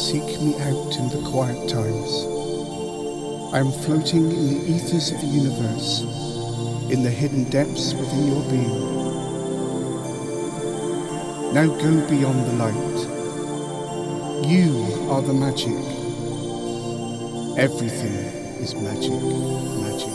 seek me out in the quiet times. I am floating in the ethers of the universe, in the hidden depths within your being. Now go beyond the light. You are the magic. Everything is magic, magic.